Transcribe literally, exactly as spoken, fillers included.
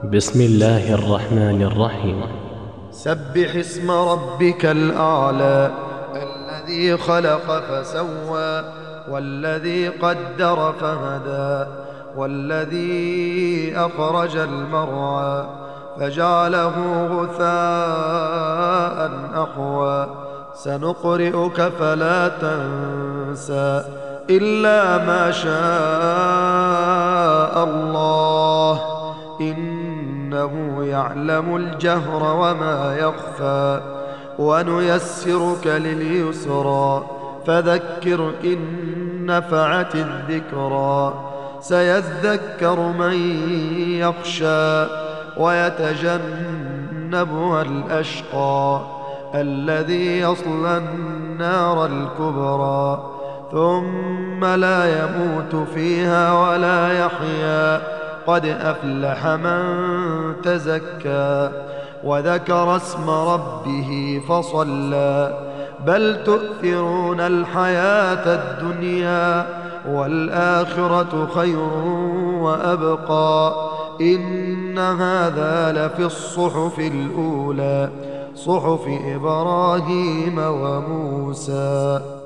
بسم الله الرحمن الرحيم. سبح اسم ربك الأعلى الذي خلق فسوى والذي قدر فهدى والذي أخرج المرعى فجعله غثاء أحوى سنقرئك فلا تنسى إلا ما شاء الله إنه يعلم الجهر وما يخفى ونيسرك لليسرى فذكر إن نفعت الذكرى سيذكر من يخشى ويتجنبها الأشقى الذي يصلى النار الكبرى ثم لا يموت فيها ولا يحيا قد أفلح من تزكى وذكر اسم ربه فصلى بل تؤثرون الحياة الدنيا والآخرة خير وأبقى إن هذا لفي الصحف الأولى صحف إبراهيم وموسى.